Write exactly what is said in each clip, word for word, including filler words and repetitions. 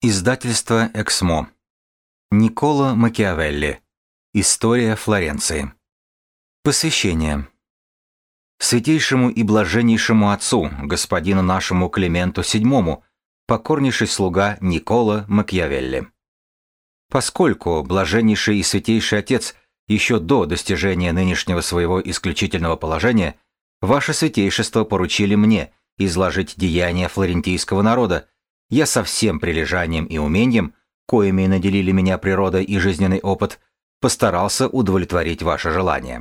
Издательство «Эксмо». Никколо Макиавелли. История Флоренции. Посвящение. Святейшему и блаженнейшему отцу, господину нашему Клименту седьмому, покорнейший слуга Никколо Макиавелли. Поскольку блаженнейший и святейший отец еще до достижения нынешнего своего исключительного положения, ваше святейшество поручили мне изложить деяния флорентийского народа, я со всем прилежанием и умением, коими наделили меня природа и жизненный опыт, постарался удовлетворить ваше желание.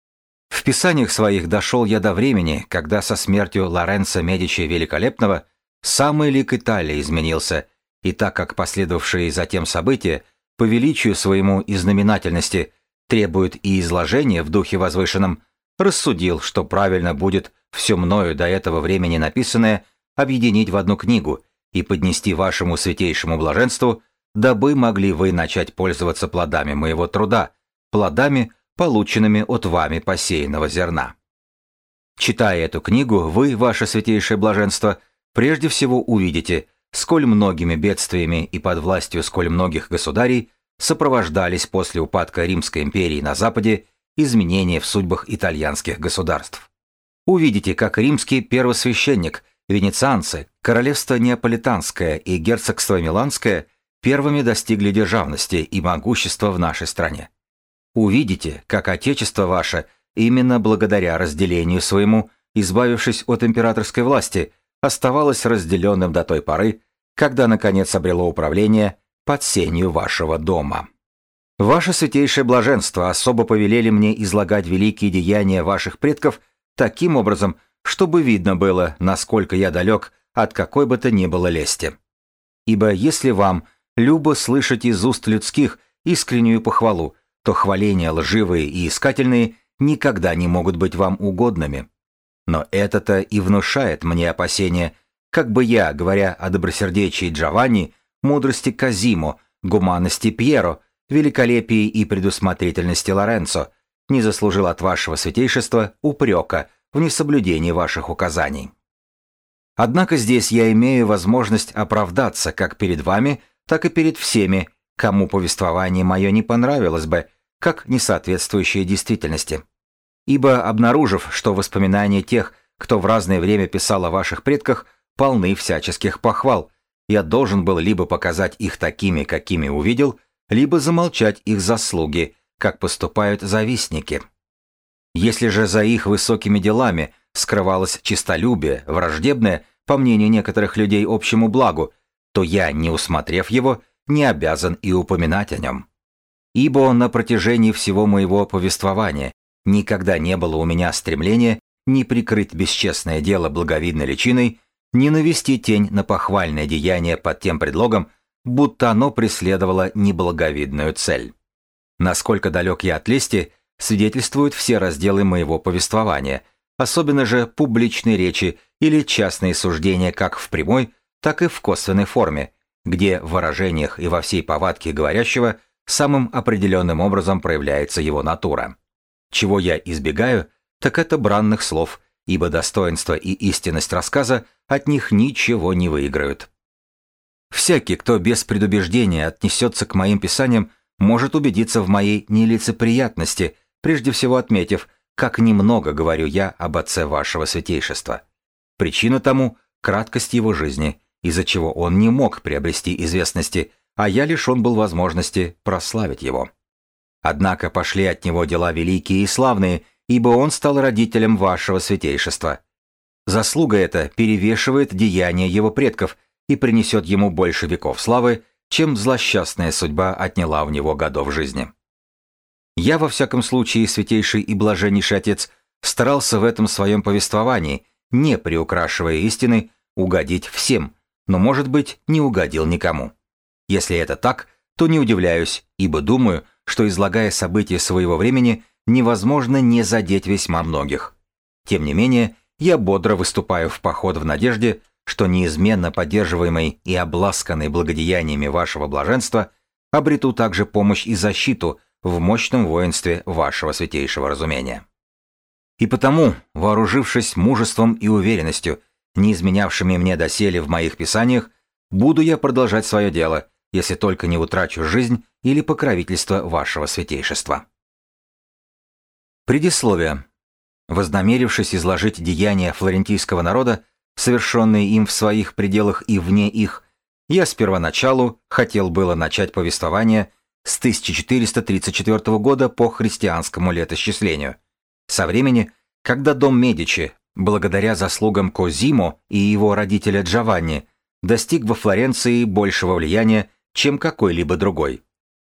В писаниях своих дошел я до времени, когда со смертью Лоренцо Медичи Великолепного самый лик Италии изменился, и так как последовавшие затем события по величию своему и знаменательности требуют и изложения в духе возвышенном, рассудил, что правильно будет все мною до этого времени написанное объединить в одну книгу и поднести вашему святейшему блаженству, дабы могли вы начать пользоваться плодами моего труда, плодами, полученными от вами посеянного зерна. Читая эту книгу, вы, ваше святейшее блаженство, прежде всего увидите, сколь многими бедствиями и под властью сколь многих государей сопровождались после упадка Римской империи на Западе изменения в судьбах итальянских государств. Увидите, как римский первосвященник, венецианцы, королевство Неаполитанское и герцогство Миланское первыми достигли державности и могущества в нашей стране. Увидите, как отечество ваше, именно благодаря разделению своему, избавившись от императорской власти, оставалось разделенным до той поры, когда, наконец, обрело управление под сенью вашего дома. Ваше святейшее блаженство особо повелели мне излагать великие деяния ваших предков таким образом, чтобы видно было, насколько я далек от какой бы то ни было лести. Ибо если вам любо слышать из уст людских искреннюю похвалу, то хваления лживые и искательные никогда не могут быть вам угодными. Но это-то и внушает мне опасения, как бы я, говоря о добросердечии Джованни, мудрости Казимо, гуманности Пьеро, великолепии и предусмотрительности Лоренцо, не заслужил от вашего святейшества упрека в несоблюдении ваших указаний. Однако здесь я имею возможность оправдаться как перед вами, так и перед всеми, кому повествование мое не понравилось бы, как несоответствующее действительности. Ибо, обнаружив, что воспоминания тех, кто в разное время писал о ваших предках, полны всяческих похвал, я должен был либо показать их такими, какими увидел, либо замолчать их заслуги, как поступают завистники. Если же за их высокими делами скрывалось честолюбие, враждебное, по мнению некоторых людей, общему благу, то я, не усмотрев его, не обязан и упоминать о нем. Ибо на протяжении всего моего повествования никогда не было у меня стремления ни прикрыть бесчестное дело благовидной личиной, ни навести тень на похвальное деяние под тем предлогом, будто оно преследовало неблаговидную цель. Насколько далек я от лести, свидетельствуют все разделы моего повествования, особенно же публичные речи или частные суждения как в прямой, так и в косвенной форме, где в выражениях и во всей повадке говорящего самым определенным образом проявляется его натура. Чего я избегаю, так это бранных слов, ибо достоинство и истинность рассказа от них ничего не выиграют. Всякий, кто без предубеждения отнесется к моим писаниям, может убедиться в моей нелицеприятности, прежде всего отметив, как немного говорю я об отце вашего святейшества. Причина тому — краткость его жизни, из-за чего он не мог приобрести известности, а я лишен был возможности прославить его. Однако пошли от него дела великие и славные, ибо он стал родителем вашего святейшества. Заслуга эта перевешивает деяния его предков и принесет ему больше веков славы, чем злосчастная судьба отняла у него годов жизни. Я, во всяком случае, святейший и блаженнейший отец, старался в этом своем повествовании, не приукрашивая истины, угодить всем, но, может быть, не угодил никому. Если это так, то не удивляюсь, ибо думаю, что, излагая события своего времени, невозможно не задеть весьма многих. Тем не менее, я бодро выступаю в поход в надежде, что неизменно поддерживаемый и обласканный благодеяниями вашего блаженства обрету также помощь и защиту в мощном воинстве вашего святейшего разумения. И потому, вооружившись мужеством и уверенностью, не изменявшими мне доселе в моих писаниях, буду я продолжать свое дело, если только не утрачу жизнь или покровительство вашего святейшества. Предисловие. Вознамерившись изложить деяния флорентийского народа, совершенные им в своих пределах и вне их, я с первоначалу хотел было начать повествование с тысяча четыреста тридцать четвёртого года по христианскому летосчислению, со времени, когда дом Медичи, благодаря заслугам Козимо и его родителя Джованни, достиг во Флоренции большего влияния, чем какой-либо другой.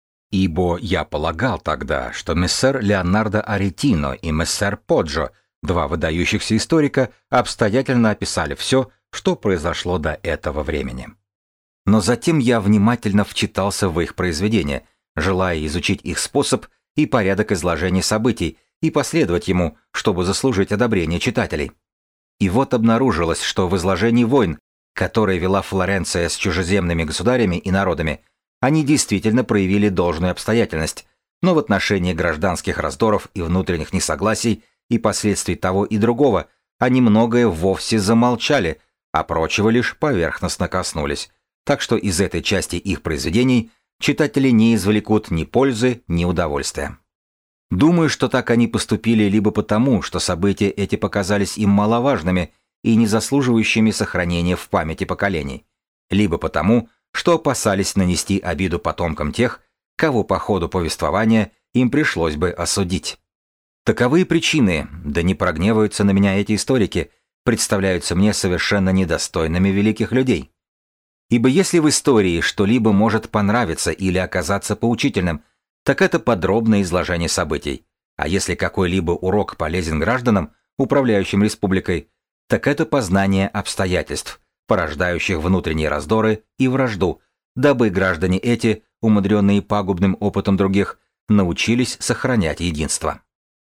Ибо я полагал тогда, что мессер Леонардо Аретино и мессер Поджо, два выдающихся историка, обстоятельно описали все, что произошло до этого времени. Но затем я внимательно вчитался в их произведения, желая изучить их способ и порядок изложения событий и последовать ему, чтобы заслужить одобрение читателей. И вот обнаружилось, что в изложении войн, которые вела Флоренция с чужеземными государями и народами, они действительно проявили должную обстоятельность, но в отношении гражданских раздоров и внутренних несогласий и последствий того и другого они многое вовсе замолчали, а прочего лишь поверхностно коснулись, так что из этой части их произведений читатели не извлекут ни пользы, ни удовольствия. Думаю, что так они поступили либо потому, что события эти показались им маловажными и не заслуживающими сохранения в памяти поколений, либо потому, что опасались нанести обиду потомкам тех, кого по ходу повествования им пришлось бы осудить. Таковые причины, да не прогневаются на меня эти историки, представляются мне совершенно недостойными великих людей. Ибо если в истории что-либо может понравиться или оказаться поучительным, так это подробное изложение событий, а если какой-либо урок полезен гражданам, управляющим республикой, так это познание обстоятельств, порождающих внутренние раздоры и вражду, дабы граждане эти, умудренные пагубным опытом других, научились сохранять единство.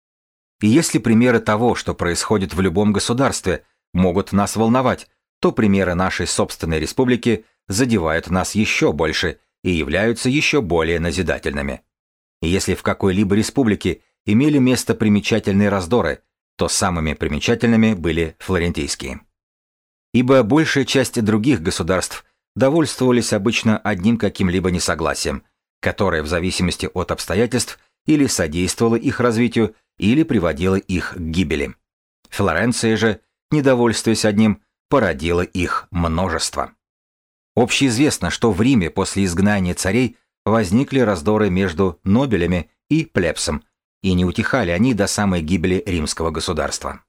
И если примеры того, что происходит в любом государстве, могут нас волновать, то примеры нашей собственной республики задевают нас еще больше и являются еще более назидательными. И если в какой-либо республике имели место примечательные раздоры, то самыми примечательными были флорентийские. Ибо большая часть других государств довольствовались обычно одним каким-либо несогласием, которое в зависимости от обстоятельств или содействовало их развитию, или приводило их к гибели. Флоренция же, недовольствуясь одним, породила их множество. Общеизвестно, что в Риме после изгнания царей возникли раздоры между нобелями и плебсом, и не утихали они до самой гибели римского государства.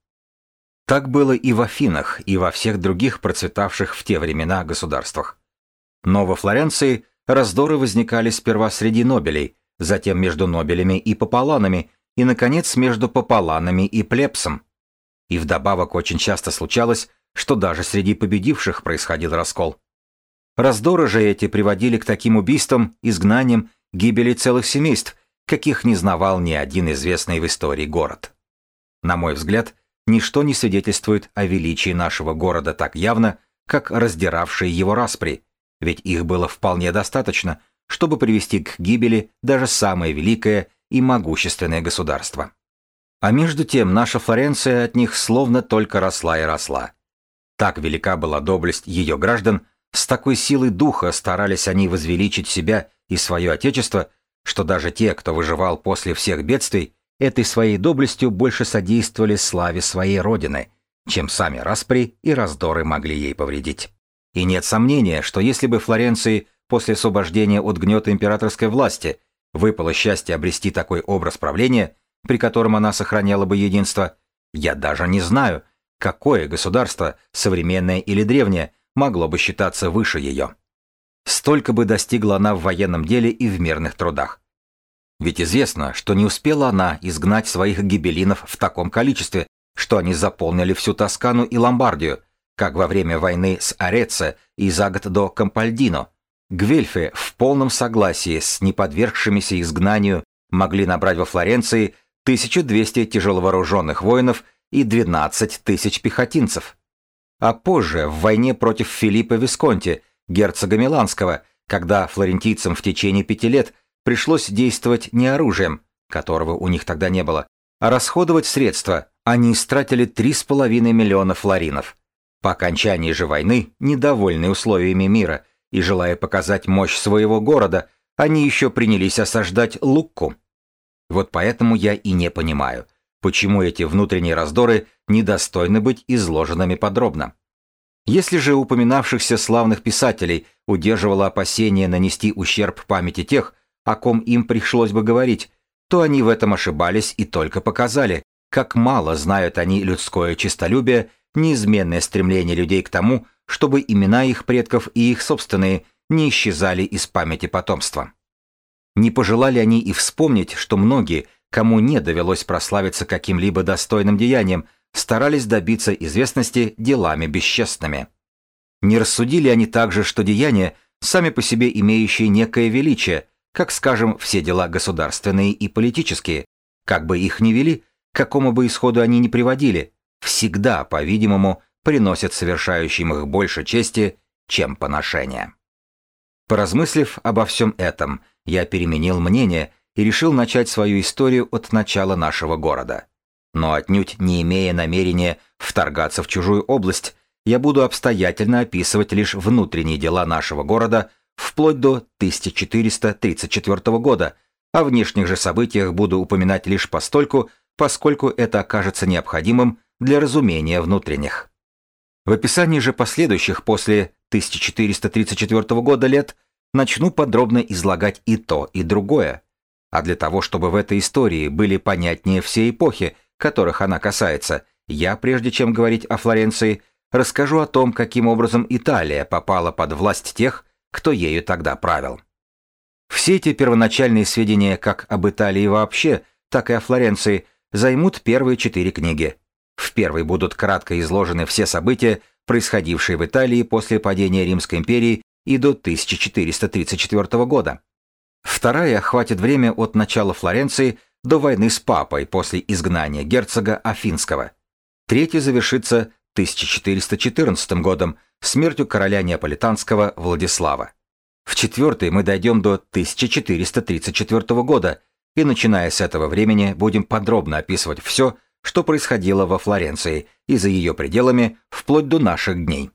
Так было и в Афинах, и во всех других процветавших в те времена государствах. Но во Флоренции раздоры возникали сперва среди нобелей, затем между нобелями и пополанами, и, наконец, между пополанами и плебсом. И вдобавок очень часто случалось, что даже среди победивших происходил раскол. Раздоры же эти приводили к таким убийствам, изгнаниям, гибели целых семейств, каких не знавал ни один известный в истории город. На мой взгляд, ничто не свидетельствует о величии нашего города так явно, как раздиравшие его распри, ведь их было вполне достаточно, чтобы привести к гибели даже самое великое и могущественное государство. А между тем наша Флоренция от них словно только росла и росла. Так велика была доблесть ее граждан, с такой силой духа старались они возвеличить себя и свое отечество, что даже те, кто выживал после всех бедствий, этой своей доблестью больше содействовали славе своей родины, чем сами распри и раздоры могли ей повредить. И нет сомнения, что если бы Флоренции после освобождения от гнета императорской власти выпало счастье обрести такой образ правления, при котором она сохраняла бы единство, я даже не знаю, какое государство, современное или древнее, могло бы считаться выше ее. Столько бы достигла она в военном деле и в мирных трудах. Ведь известно, что не успела она изгнать своих гибеллинов в таком количестве, что они заполнили всю Тоскану и Ломбардию, как во время войны с Ореце и за год до Кампальдино. Гвельфы в полном согласии с неподвергшимися изгнанию могли набрать во Флоренции тысячу двести тяжеловооруженных воинов и двенадцать тысяч пехотинцев. А позже, в войне против Филиппа Висконти, герцога Миланского, когда флорентийцам в течение пяти лет пришлось действовать не оружием, которого у них тогда не было, а расходовать средства, они истратили три с половиной миллиона флоринов. По окончании же войны, недовольные условиями мира, и, желая показать мощь своего города, они еще принялись осаждать Лукку. Вот поэтому я и не понимаю, почему эти внутренние раздоры недостойны быть изложенными подробно. Если же упоминавшихся славных писателей удерживало опасение нанести ущерб памяти тех, о ком им пришлось бы говорить, то они в этом ошибались и только показали, как мало знают они людское честолюбие, неизменное стремление людей к тому, чтобы имена их предков и их собственные не исчезали из памяти потомства. Не пожелали они и вспомнить, что многие, кому не довелось прославиться каким-либо достойным деянием, старались добиться известности делами бесчестными. Не рассудили они также, что деяния, сами по себе имеющие некое величие, как, скажем, все дела государственные и политические, как бы их ни вели, к какому бы исходу они ни приводили, всегда, по-видимому, приносят совершающим их больше чести, чем поношения. Поразмыслив обо всем этом, я переменил мнение и решил начать свою историю от начала нашего города. Но отнюдь не имея намерения вторгаться в чужую область, я буду обстоятельно описывать лишь внутренние дела нашего города вплоть до тысяча четыреста тридцать четвёртого года, о внешних же событиях буду упоминать лишь постольку, поскольку это окажется необходимым для разумения внутренних. В описании же последующих после тысяча четыреста тридцать четвёртого года лет начну подробно излагать и то, и другое. А для того, чтобы в этой истории были понятнее все эпохи, которых она касается, я, прежде чем говорить о Флоренции, расскажу о том, каким образом Италия попала под власть тех, кто ею тогда правил. Все эти первоначальные сведения как об Италии вообще, так и о Флоренции займут первые четыре книги. В первой будут кратко изложены все события, происходившие в Италии после падения Римской империи и до тысяча четыреста тридцать четвёртого года. Вторая охватит время от начала Флоренции до войны с папой после изгнания герцога Афинского. Третья завершится тысяча четыреста четырнадцатым годом, смертью короля неаполитанского Владислава. В четвертой мы дойдем до тысяча четыреста тридцать четвёртого года, и начиная с этого времени будем подробно описывать все, что происходило во Флоренции и за ее пределами вплоть до наших дней.